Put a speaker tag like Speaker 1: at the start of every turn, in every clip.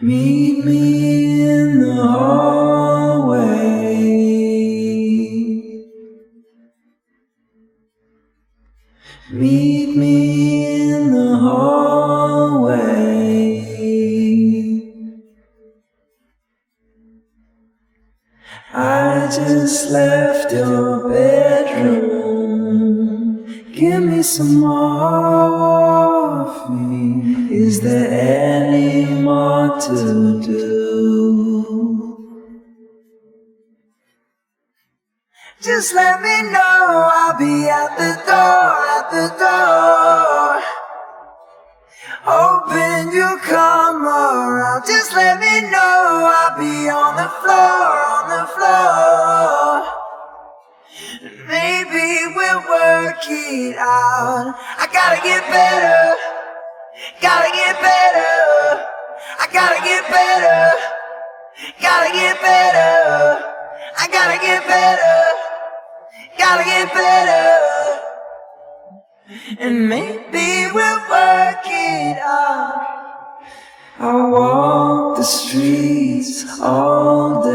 Speaker 1: Meet me in the hallway. Meet me in the hallway. I just left your bedroom. Give me some morphine. Is there any more to do? Just let me know, I'll be at the door, hoping you'll come around. Just let me know, I'll be on the floor. Maybe we'll work it out. I gotta get better, gotta get better. I gotta get better, gotta get better. I gotta get better, gotta get better. And maybe we'll work it out. I walk the streets all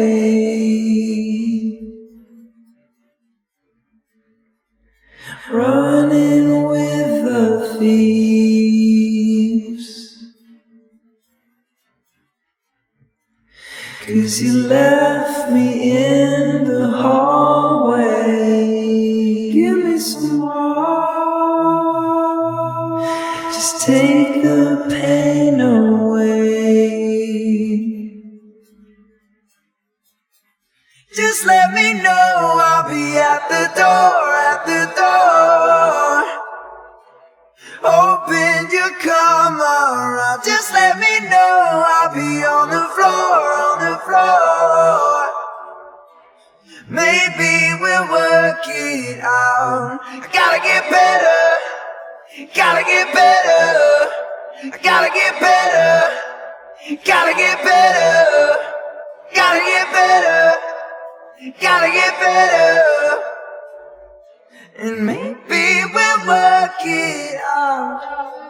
Speaker 1: day, running with the thieves. 'Cause you left me in the hallway. Give me some more, just take the pain away. Just let me know, I'll be at the door, hoping you'll come around. Just let me know, I'll be on the floor. Maybe we'll work it out. I gotta get better, gotta get better. I gotta get better, gotta get better. Gotta get better, gotta get better. And maybe we'll work it out.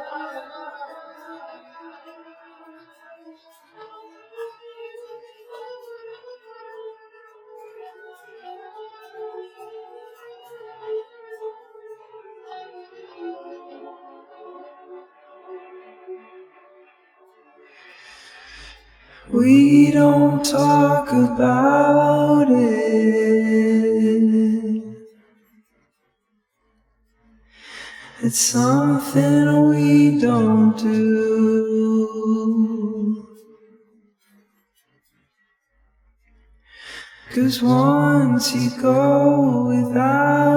Speaker 1: We don't talk about it. It's something we don't do. 'Cause once you go without